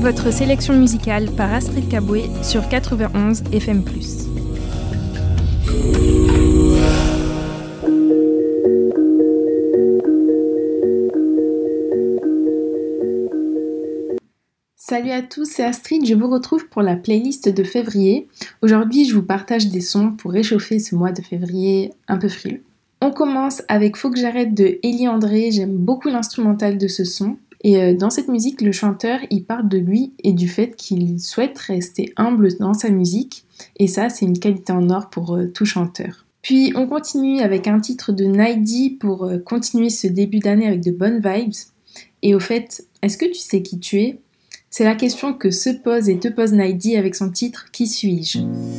votre sélection musicale par Astrid Kaboué sur 91 FM+. Salut à tous, c'est Astrid, je vous retrouve pour la playlist de février. Aujourd'hui, je vous partage des sons pour réchauffer ce mois de février un peu frileux. On commence avec Faut que j'arrête de Elie André, j'aime beaucoup l'instrumental de ce son. Et dans cette musique, le chanteur, il parle de lui et du fait qu'il souhaite rester humble dans sa musique. Et ça, c'est une qualité en or pour tout chanteur. Puis on continue avec un titre de Naidi pour continuer ce début d'année avec de bonnes vibes. Et au fait, est-ce que tu sais qui tu es ? C'est la question que se pose et te pose Naidi avec son titre « Qui suis-je »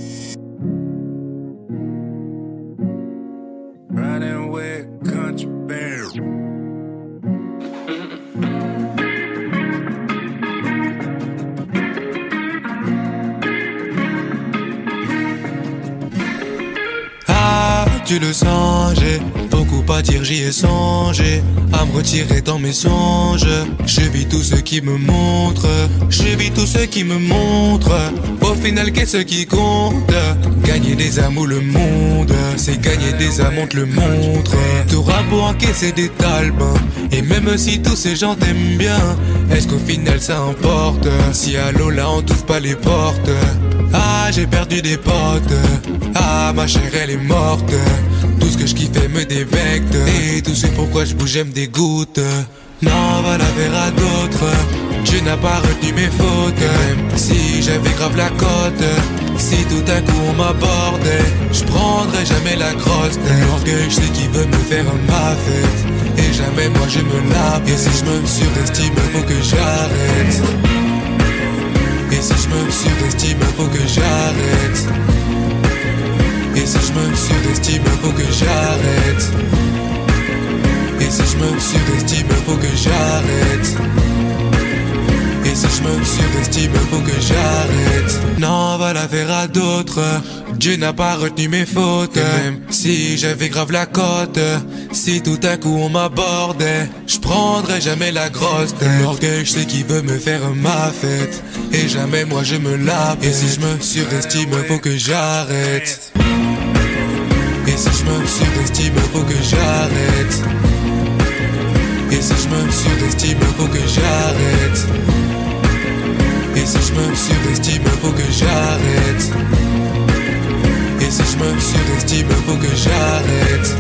Tu le sens, j'ai beaucoup à dire, j'y ai songé, à me retirer dans mes songes. Je vis tout ce qui me montre, au final qu'est-ce qui compte? Gagner des amours le monde, c'est gagner des amours le montre. T'auras beau encaisser des talbes, et même si tous ces gens t'aiment bien, est-ce qu'au final ça importe? Si à l'eau là on t'ouvre pas les portes. Ah, j'ai perdu des potes. Ah, ma chère elle est morte. Tout ce que je kiffais me dévecte. Et tout ce pourquoi je bougeais me dégoûte. Non, va la faire à d'autres. Dieu n'a pas retenu mes fautes. Même si j'avais grave la cote, si tout d'un coup on m'abordait, je prendrai jamais la crosse. L'orgueil, je sais qui veut me faire ma fête. Et jamais moi je me lave. Et si je me surestime, faut que j'arrête. Et si je me surestime, faut que j'arrête. Et si je me surestime, faut que j'arrête. Et si je me surestime, faut que j'arrête. Et si je me surestime, faut que j'arrête. Non, va la faire à d'autres. Dieu n'a pas retenu mes fautes. Même si j'avais grave la cote, si tout d'un coup on m'abordait, je prendrai jamais la grosse tête. L'orgueil, je sais qui veut me faire ma fête. Et jamais moi je me la pète. Et si je me surestime, faut que j'arrête. Et si je me surestime, faut que j'arrête. Et si je me surestime, faut que j'arrête. Et si je me surestime, faut que j'arrête. Et si je me surestime, faut que j'arrête.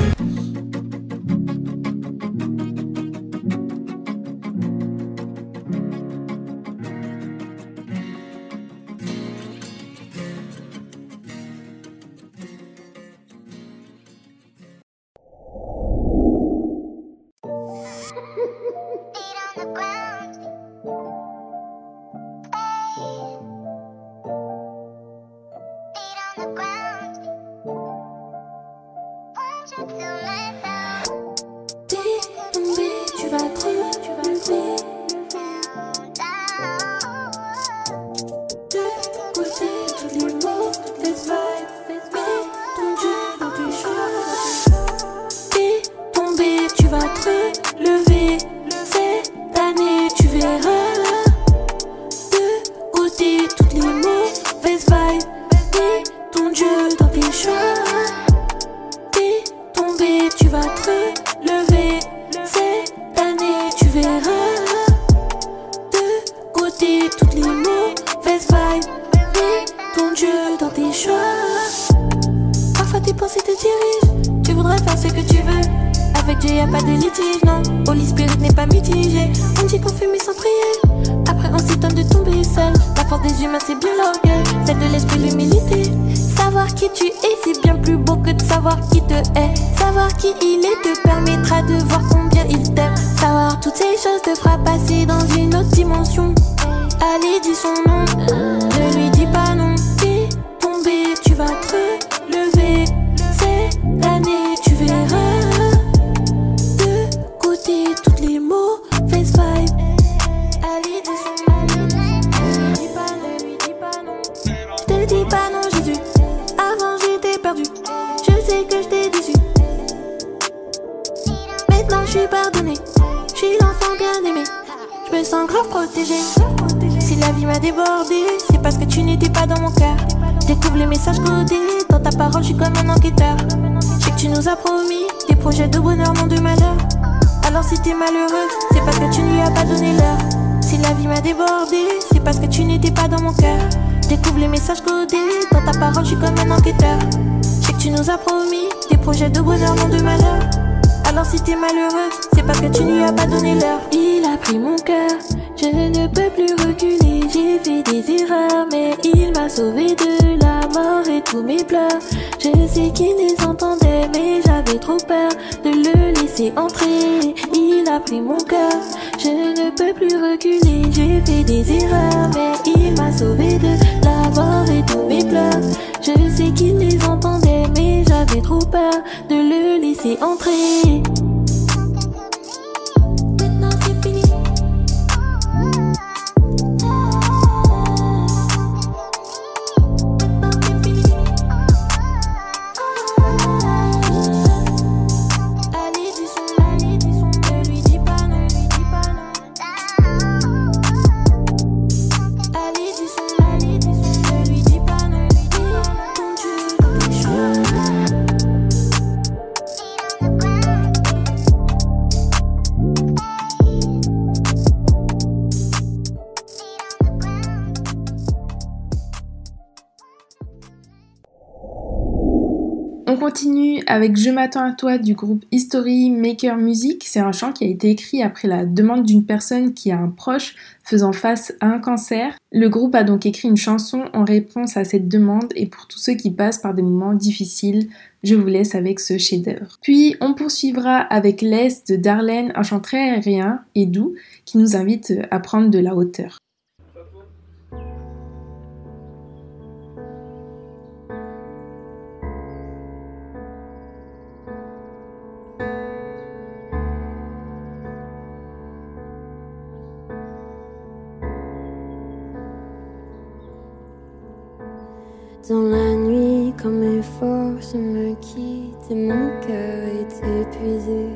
suis pardonnée. Je suis l'enfant bien aimé. Je me sens grave protégée. Si la vie m'a débordé, c'est parce que tu n'étais pas dans mon cœur. Découvre les messages codés, dans ta parole je suis comme un enquêteur. Je sais que tu nous as promis des projets de bonheur, non de malheur. Alors si t'es malheureux, c'est parce que tu ne lui as pas donné l'heure. Si la vie m'a débordé, c'est parce que tu n'étais pas dans mon cœur. Découvre les messages codés, dans ta parole je suis comme un enquêteur. Je sais que tu nous as promis des projets de bonheur, non de malheur. Alors si t'es malheureux, c'est parce que tu ne lui as pas donné l'heure. Il a pris mon cœur, je ne peux plus reculer. J'ai fait des erreurs, mais il m'a sauvé de la mort et tous mes pleurs. Je sais qu'il les entendait, mais j'avais trop peur de le laisser entrer. Il a pris mon cœur, je ne peux plus reculer. J'ai fait des erreurs, mais il m'a sauvé de la mort et tous mes pleurs. Je sais qu'il les entendait, mais j'avais trop peur de le laisser entrer. Maintenant c'est fini. On continue avec Je m'attends à toi du groupe History Maker Music. C'est un chant qui a été écrit après la demande d'une personne qui a un proche faisant face à un cancer. Le groupe a donc écrit une chanson en réponse à cette demande et pour tous ceux qui passent par des moments difficiles, je vous laisse avec ce chef-d'œuvre. Puis on poursuivra avec L'Est de Darlene, un chant très aérien et doux qui nous invite à prendre de la hauteur. Dans la nuit, quand mes forces me quittent et mon cœur est épuisé.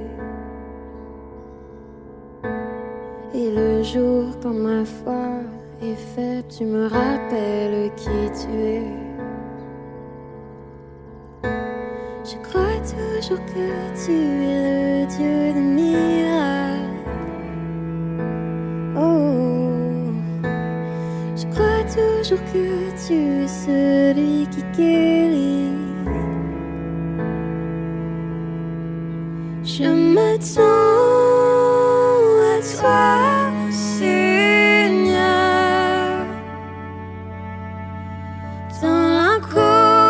Et le jour, quand ma foi est faible, tu me rappelles qui tu es. Je crois toujours que tu es le Dieu des miracles. Je crois toujours que tu es celui qui guérit. Je m'attends à toi, Seigneur, dans l'inconnu,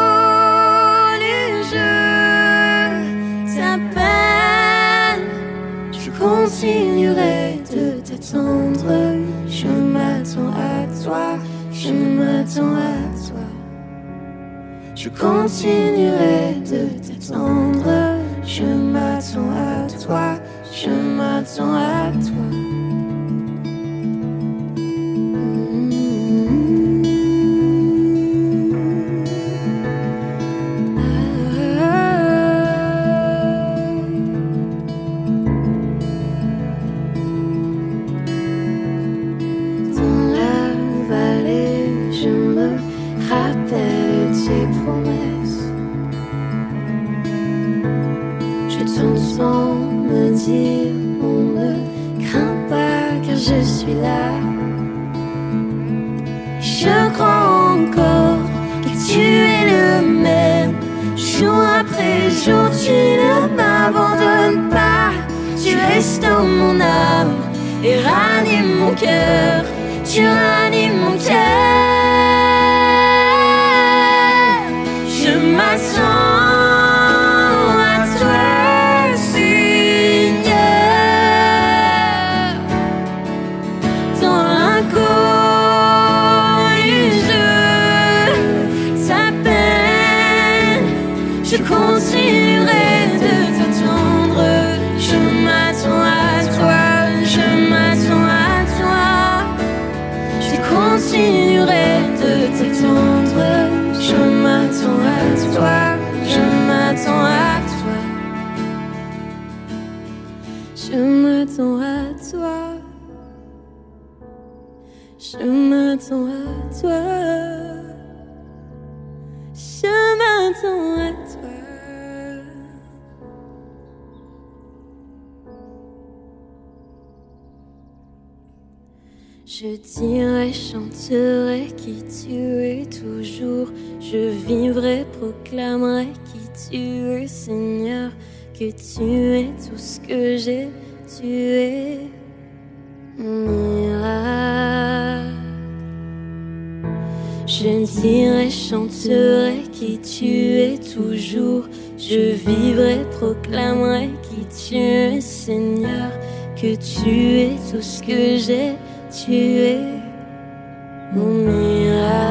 je t'appelle. Je continuerai de t'attendre. Je m'attends à toi, je m'attends à toi. Je continuerai de t'attendre. Je m'attends à toi, je m'attends à toi. On ne craint pas car je suis là. Je crois encore que tu es le même. Jour après jour tu ne m'abandonnes pas. Tu restaures mon âme et ranimes mon cœur. Tu ranimes mon cœur. Je m'attends je m'attends à toi, je m'attends m'attends à toi. Je m'attends à toi. Je dirai, chanterai qui tu es toujours. Je vivrai, proclamerai qui tu es, Seigneur. Que tu es tout ce que j'ai, tu es mon miracle. Je dirai, chanterai qui tu es toujours. Je vivrai, proclamerai qui tu es, Seigneur. Que tu es tout ce que j'ai, tu es mon miracle.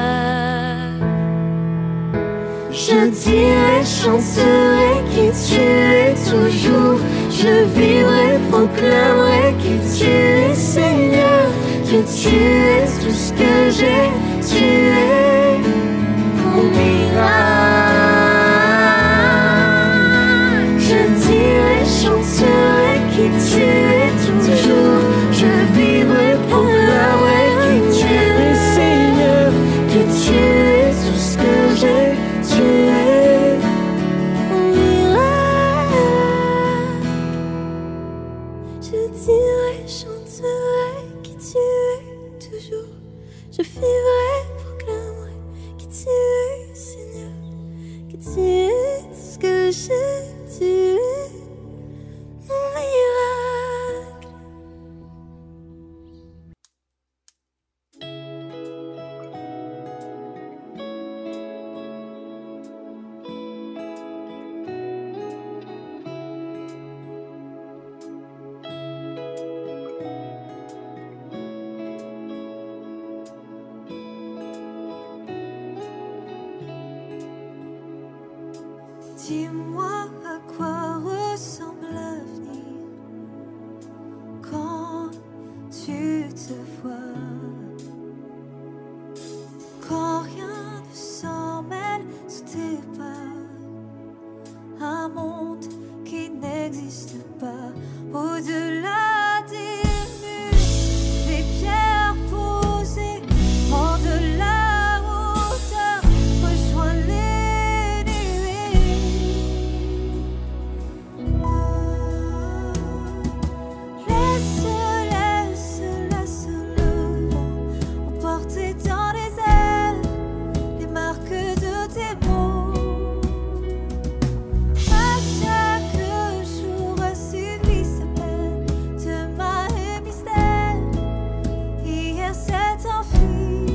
Je dirai, chanterai qui tu es toujours. Je vivrai, proclamerai qui tu es, Seigneur. Que tu es tout ce que j'ai, tu es mon miracle. Je dirai, chanterai qui tu es toujours. Je vivrai, proclamerai qui tu es, Seigneur. Que tu es tout ce que j'ai, tu es mon miracle. Je dirai, chanterai qui tu es toujours. Je vivrai, proclamerai qui tu es, Seigneur. Que tu es tout ce que j'ai, tu es mon miracle. Dis-moi à quoi ressemble l'avenir quand tu te vois, quand rien ne s'en mêle sous tes pas, un monde qui n'existe pas au-delà des murs, des pierres posées, prends de la hauteur, rejoins les nuées. Laisse le vent emporter dans les airs les marques de tes mots. À chaque jour suffit sa peine, demain est mystère, hier s'est enfui.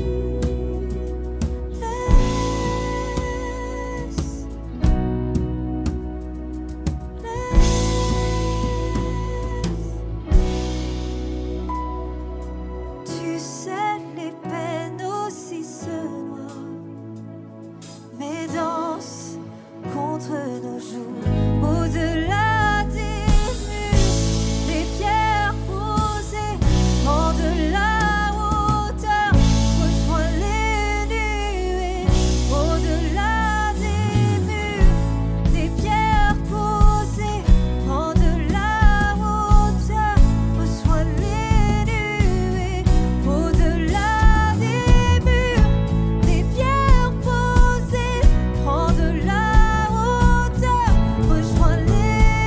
Tu sais, les peines aussi se noient, mais dansent contre nos jours. Au-delà des murs, des pierres posées, prends de la hauteur, rejoins les nuées. Au-delà des murs, des pierres posées, prends de la hauteur, rejoins les nuées. Au-delà des murs, des pierres posées, prends de la hauteur, rejoins les nuées.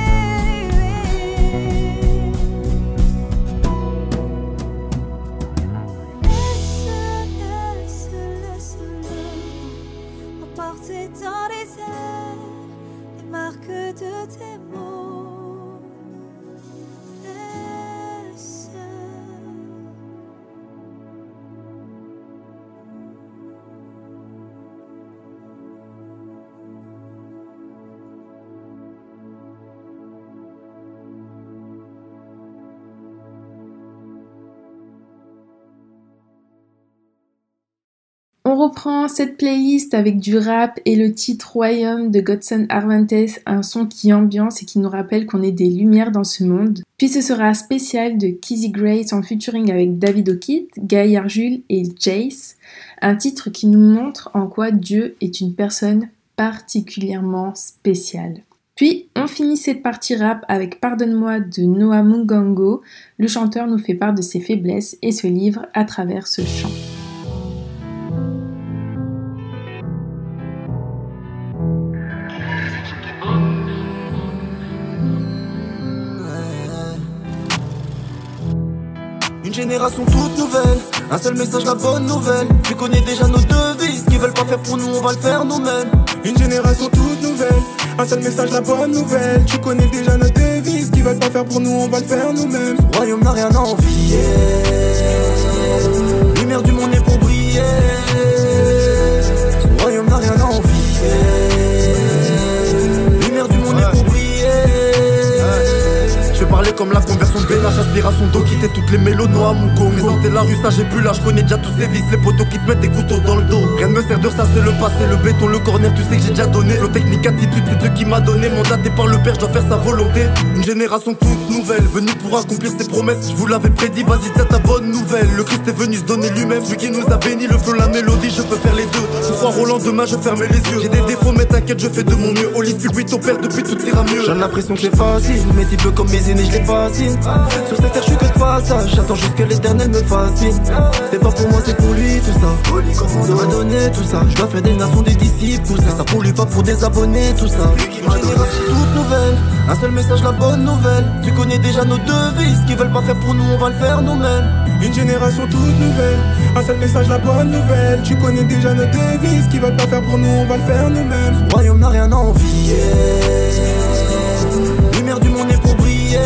Laisse-le emporter dans les airs les marques de tes mots. Laisse. On reprend cette playlist avec du rap et le titre Royaume de Godson Arvantes, un son qui ambiance et qui nous rappelle qu'on est des lumières dans ce monde. Puis ce sera spécial de Kizzy Grace en featuring avec David O'Keefe, Guy Arjul et Jace, un titre qui nous montre en quoi Dieu est une personne particulièrement spéciale. Puis on finit cette partie rap avec Pardonne-moi de Noah Mungango. Le chanteur nous fait part de ses faiblesses et se livre à travers ce chant. génération toute nouvelle, un seul message, la bonne nouvelle. Tu connais déjà nos devises, ce qu'ils veulent pas faire pour nous, on va le faire nous-mêmes. Une génération toute nouvelle, un seul message, la bonne nouvelle. Tu connais déjà nos devises, ce qu'ils veulent pas faire pour nous, on va le faire nous-mêmes. Ce royaume n'a rien à envier, lumière du monde est pour briller. Ce royaume n'a rien à envier, lumière du monde est pour briller. Je vais parler comme la conversion de Bénach, aspiration d'eau, quitter toutes les mélodies à mon go. Présenter la rue, ça j'ai plus là, je connais déjà tous ces vices. Les poteaux qui te mettent des couteaux dans le dos. Rien ne me sert de ça, c'est le passé, le béton, le corner, tu sais que j'ai déjà donné. Flow technique, attitude, c'est Dieu qui m'a donné. Mandaté par le père, je dois faire sa volonté. Une génération toute nouvelle, venue pour accomplir ses promesses. Je vous l'avais prédit, vas-y, c'est ta bonne nouvelle. Le Christ est venu se donner lui-même, celui qui nous a béni. Le flow, la mélodie, je peux faire les deux. Pour croire au lendemain, je ferme les yeux. J'ai des défauts, mais t'inquiète, je fais de mon mieux. Au lit, puis ton père, depuis tout ira mieux. J'ai l'impression que c'est facile, mais petit peu comme mes aînés, je les fascine. Sur cette terre je suis que de passage, j'attends juste que l'éternel me fascine. C'est pas pour moi, c'est pour lui tout ça. Il m'a donné tout ça, je dois faire des nations, des disciples, tout ça. Ça pour lui, pas pour des abonnés, tout ça. Une génération toute nouvelle, un seul message, la bonne nouvelle. Tu connais déjà nos devises, ce qu'ils veulent pas faire pour nous, on va le faire nous-mêmes. Une génération toute nouvelle, un seul message, la bonne nouvelle. Tu connais déjà nos devises, ce qu'ils veulent pas faire pour nous, on va le faire nous-mêmes. Ce royaume n'a rien à envier, lumière du monde est pour briller.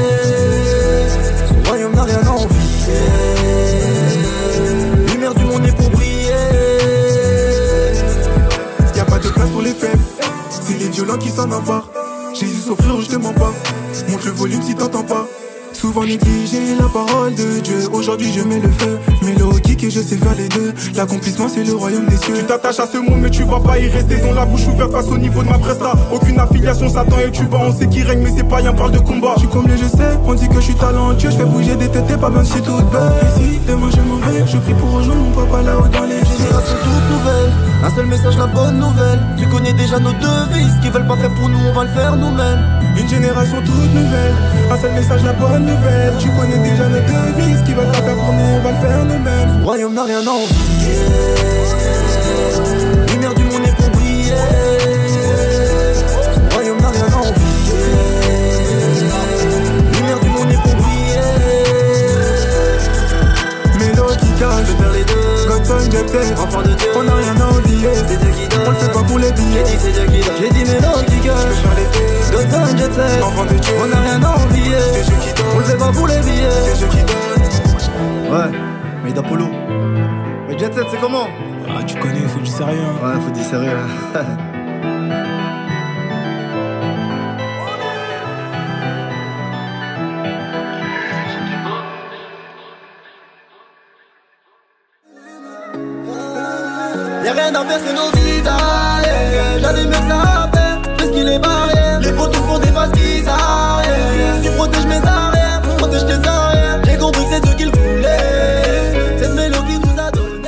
Ce royaume n'a rien à envier, lumière du monde est pour briller. Y'a pas de place pour les faibles, c'est les violents qui s'en emparent. Jésus s'offre, je te mens pas, monte le volume si t'entends pas. Souvent négligé la parole de Dieu. Aujourd'hui je mets le feu, mélodique et je sais faire les deux. L'accomplissement c'est le royaume des cieux. Tu t'attaches à ce monde mais tu vas pas y rester. Ils ont la bouche ouverte face au niveau de ma presta. Aucune affiliation, Satan et tu bats. On sait qui règne mais c'est pas rien, parle de combat. Je suis comme les je sais, on dit que je suis talentueux. Je fais bouger des têtes, pas bien, je suis toute belle. Et si demain je m'en vais, je prie pour rejoindre mon papa là-haut dans les génération toute nouvelle, un seul message, la bonne nouvelle. Tu connais déjà nos devises, ce qu'ils veulent pas faire pour nous, on va le faire nous-mêmes. Une génération toute nouvelle, un seul message, la bonne nouvelle. Tu connais déjà nos devises, ce qu'ils veulent pas faire pour nous, on va le faire nous-mêmes. Ce royaume n'a rien à envier, lumière du monde est pour briller. Ce royaume n'a rien à envier, lumière du monde est pour briller. Mélodical, je veux faire les deux. Godson, Jepter, enfant de Dieu. On n'a rien à envier, c'est Dieu qui donne. On le fait pas pour les billets, j'ai dit c'est Dieu qui donne. J'ai dit mélodical, je veux faire les deux. Godson, Jepter, enfant de Dieu. On n'a rien à envier, c'est Dieu qui donne. On le fait pas pour les billets, c'est Dieu qui donne. Ouais, mais d'Apollo. Mais Jet Set, c'est comment? Ah, tu connais, faut du sérieux. Ouais, faut du sérieux. Y'a rien à faire, c'est nos vies d'ailleurs. J'avais mieux que ça à faire, j'esquive les barrières. Les potos font des passes qui s'arrêtent. Tu protèges mes arrières, protège tes arrières. J'ai compris que c'est ce qu'ils voulaient. Cette mélodie nous a donné.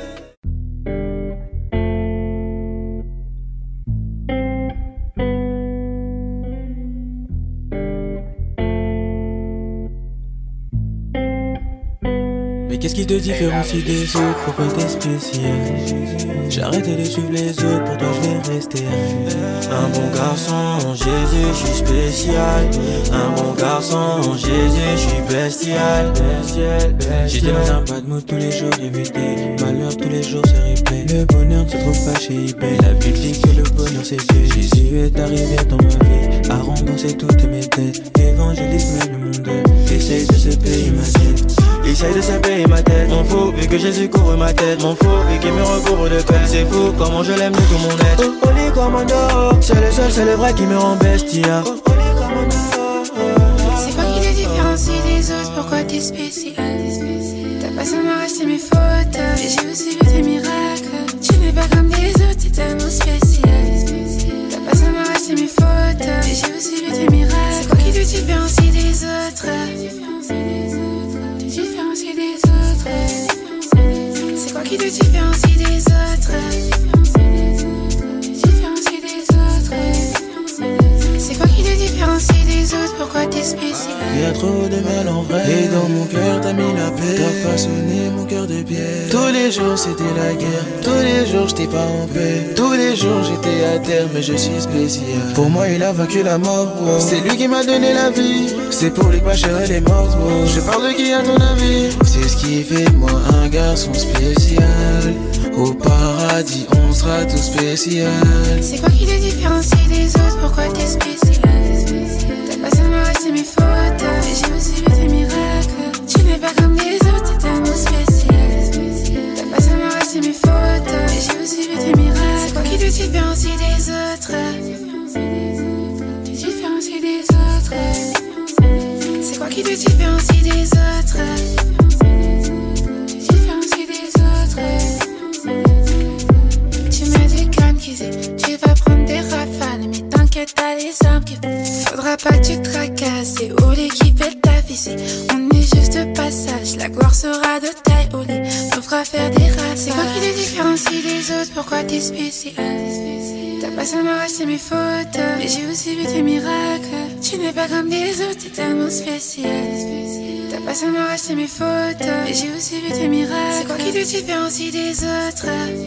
Mais qu'est-ce qui te différencie des autres? Pourquoi t'es spécial? J'ai arrêté de suivre les autres, pour toi je vais rester un bon garçon, Jésus, je suis spécial. Un bon garçon, Jésus, je suis bestial. J'étais dans un bad mood tous les jours, j'ai vu des malheurs tous les jours, c'est replay. Le bonheur ne se trouve pas chez eBay. La Bible dit que le bonheur c'est Dieu. Jésus est arrivé dans ma vie à rembourser toutes mes dettes. Évangéliste mène le monde, essaye de se payer ma dette. Essaye de se payer ma tête, m'en fous, vu que Jésus couvre ma tête, m'en fous, vu qu'il me recouvre de paix. C'est fou, comment je l'aime de tout mon être. Holy Commando, c'est le seul, c'est le vrai qui me rend bestia. C'est quoi qui te différencie des autres, pourquoi t'es spécial? T'as pas seulement racheté mes photos, j'ai aussi vu tes miracles. Tu n'es pas comme les autres, t'es tellement spécial. T'as pas seulement racheté mes photos, j'ai aussi vu tes miracles. C'est quoi qui te différencie des autres? C'est quoi qui te différencie des autres? C'est quoi qui te différencie des des autres, pourquoi t'es spécial? Y'a trop de mal en vrai. Et dans mon cœur t'as mis la paix. T'as façonné mon cœur de pierre. Tous les jours c'était la guerre. Tous les jours j'étais pas en paix. Tous les jours j'étais à terre, mais je suis spécial. Pour moi il a vaincu la mort, wow. C'est lui qui m'a donné la vie. C'est pour lui que ma chair elle est morte, wow. Je parle de qui à ton avis? C'est ce qui fait de moi un garçon spécial. Au paradis on sera tous spécial. C'est quoi qui te différencie des autres, pourquoi t'es spécial? T'as pas seulement resté mes photos, mais j'ai aussi vu tes miracles. Tu n'es pas comme les autres, t'es tellement spécial. T'as pas seulement resté mes photos, mais j'ai aussi vu tes miracles. C'est quoi qui te différencie des autres? Tu différencies des autres. C'est quoi qui te différencie des autres? Tu différencies des autres. Tu m'as dit calme tu vas prendre des rafales, mais t'inquiète t'as les armes qui faudra pas que tu te tracasses. C'est où l'équipe est ta vie, on est juste de passage. La gloire sera de taille au lit, nous fera faire des races. C'est quoi qui te différencie des autres, pourquoi t'es spécial? T'as pas seulement acheté mes photos, mais j'ai aussi vu tes miracles. Tu n'es pas comme les autres, t'es tellement spécial. T'as pas seulement acheté mes photos, mais j'ai aussi vu tes miracles. C'est quoi qui te différencie des autres?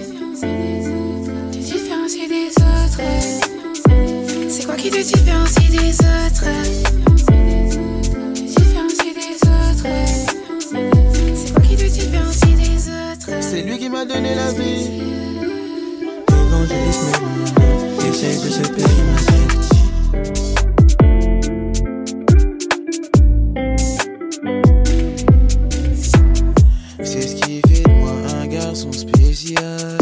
Tu différencies des autres. C'est quoi qui te différencie des autres? Tu différencies des autres. C'est quoi qui te différencie des autres? C'est lui qui m'a donné la vie. Évangélisme, essaye de se payer ma tête. C'est ce qui fait de moi un garçon spécial.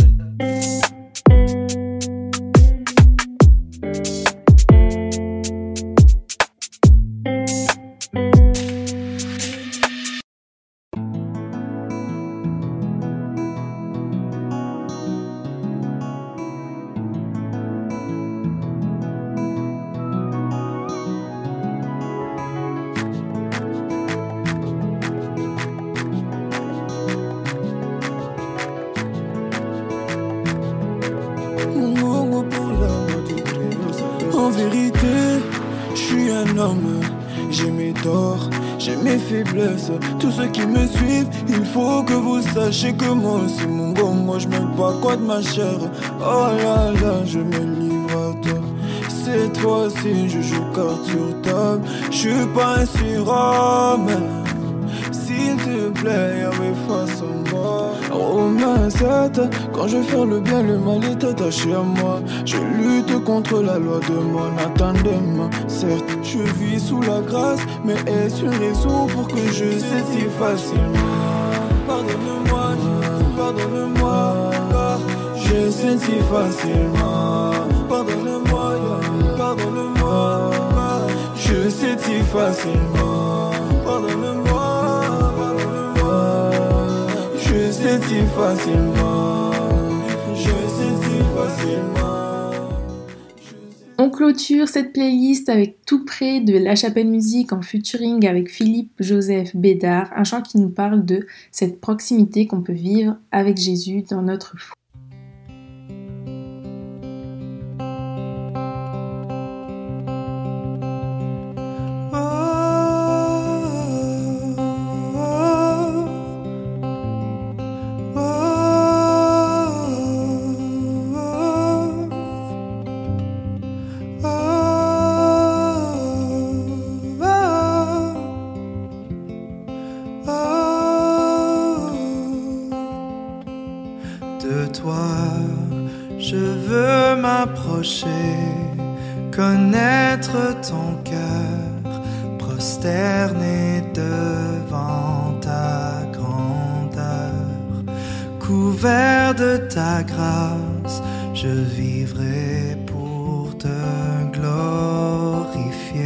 En vérité, je suis un homme, j'ai mes torts, j'ai mes faiblesses. Tous ceux qui me suivent, il faut que vous sachiez que moi aussi mon gars, moi je me bats quoi de ma chair. Oh là là, je me livre à toi. Cette fois-ci, je joue carte sur table. Je suis pas un surhomme. S'il te plaît, y'a mes faces en bas. Romains 7, quand je fais le bien, le mal est attaché à moi. Je lutte contre la loi de mon attendement. Certes, je vis sous la grâce, mais est-ce une raison pour que je sais si facilement? Pardonne-moi, pardonne-moi, car je sais si facilement. Pardonne-moi, pardonne-moi, car je sais si facilement. Pardonne-moi, je sais si facilement. Je sais si facilement. On clôture cette playlist avec Tout près de La Chapelle Musique en featuring avec Philippe Joseph Bédard, un chant qui nous parle de cette proximité qu'on peut vivre avec Jésus dans notre foi. Connaître ton cœur, prosterné devant ta grandeur, couvert de ta grâce, je vivrai pour te glorifier.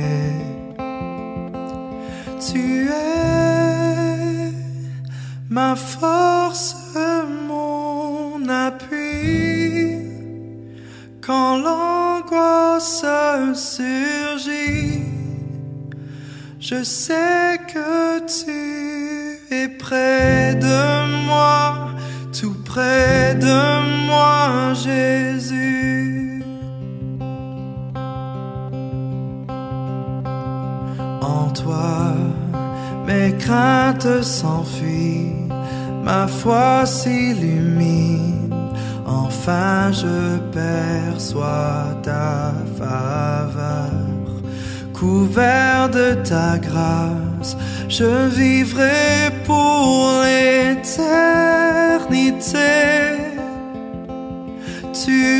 Tu es ma force, mon appui, quand l'angoisse surgit, je sais que tu es près de moi, tout près de moi, Jésus. en toi. Mes craintes s'enfuient, ma foi s'illumine. Enfin je perçois ta faveur. Couvert de ta grâce, je vivrai pour l'éternité. Tu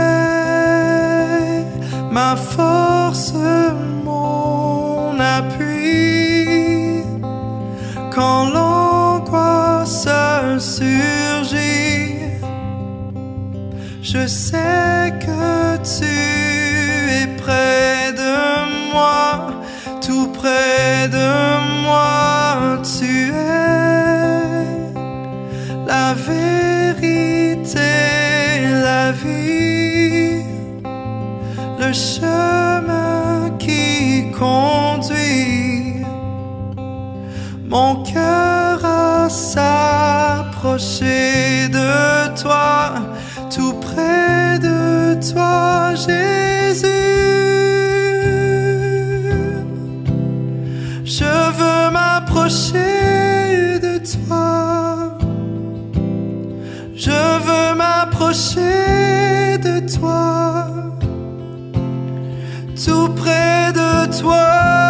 es ma force, mon appui. Quand l'angoisse surgit, je sais que tu es près de moi, tout près de moi. Tu es la vérité, la vie, le chemin qui conduit mon cœur à s'approcher de toi, tout près de toi, Jésus. Je veux m'approcher de toi. Je veux m'approcher de toi, tout près de toi.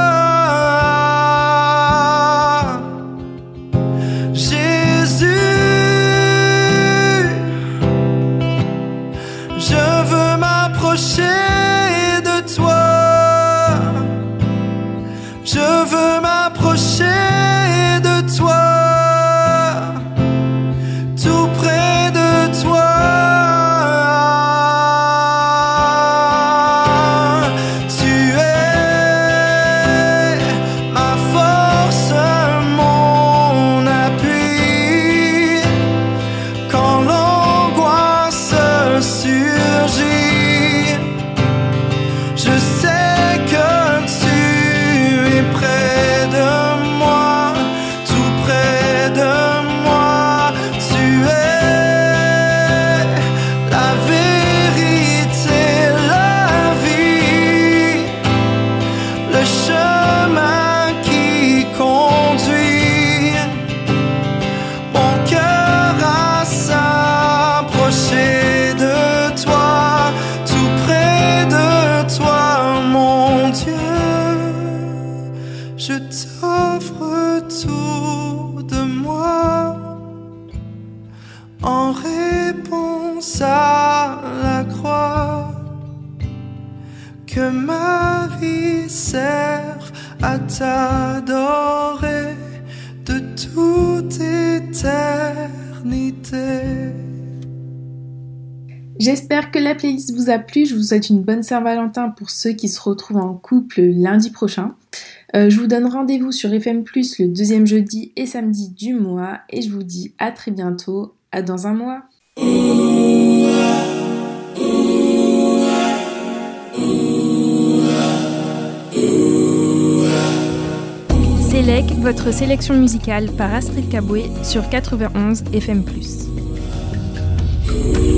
De toi, je veux m'approcher de toi, tout près de toi. Tu es ma force, mon appui. Quand l'angoisse surgit, je sais que tu es près de moi, tout près de moi. Tu es la vérité, la vie, le chemin qui conduit mon cœur à s'approcher de toi, tout près de toi, mon Dieu. Je t'offre tout de moi en réponse à la croix. Que ma vie serve à t'adorer de toute éternité. J'espère que la playlist vous a plu. Je vous souhaite une bonne Saint-Valentin pour ceux qui se retrouvent en couple lundi prochain. Je vous donne rendez-vous sur FM+, le deuxième jeudi et samedi du mois. Et je vous dis à très bientôt, à dans un mois. Sélec, votre sélection musicale par Astrid Kaboué sur 91 FM+.